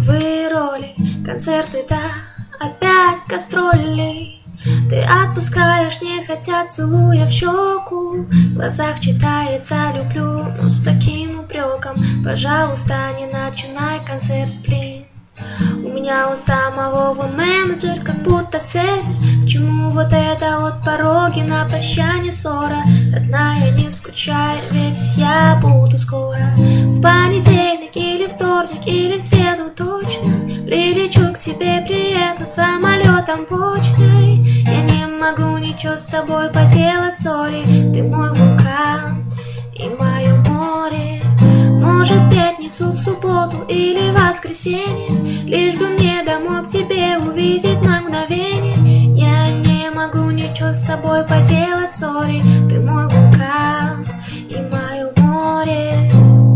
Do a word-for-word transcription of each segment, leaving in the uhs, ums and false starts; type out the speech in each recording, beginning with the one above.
Новые роли, концерты, да, опять гастроли. Ты отпускаешь, не хотя, целуя в щеку. В глазах читается «люблю», но с таким упреком: пожалуйста, не начинай концерт, блин. У меня у самого вон менеджер, как будто цепь. К чему вот это вот пороги, на прощание ссора? Родная, не скучай, ведь я буду скоро. В понедельник или вторник, или в среду точно прилечу к тебе, приеду самолетом, почтой. Я не могу ничего с собой поделать, сори. Ты мой вулкан и мое море. Может, в пятницу, в субботу или воскресенье, лишь бы мне домой к тебе увидеть на мгновение. Я не могу ничего с собой поделать, сори. Ты мой вулкан и мое море.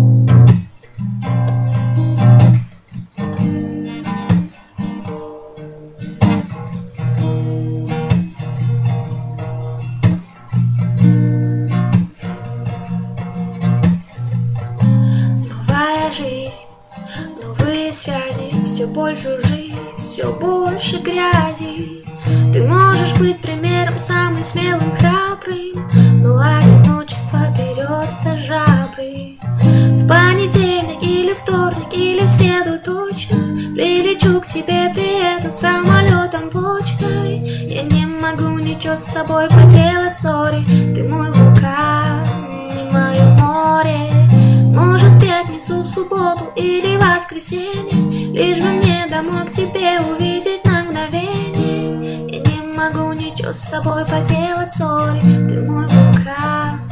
Жизнь, новые связи, все больше лжи, все больше грязи. Ты можешь быть примером, самым смелым, храбрым, но одиночество берется жабры. В понедельник или вторник, или в среду точно прилечу к тебе, приеду самолетом, почтой. Я не могу ничего с собой поделать, сори. Ты мой вулкан и мое море. Может, в пятницу, в субботу или воскресенье, лишь бы мне домой к тебе увидеть на мгновение. Я не могу ничего с собой поделать, сори. Ты мой вулкан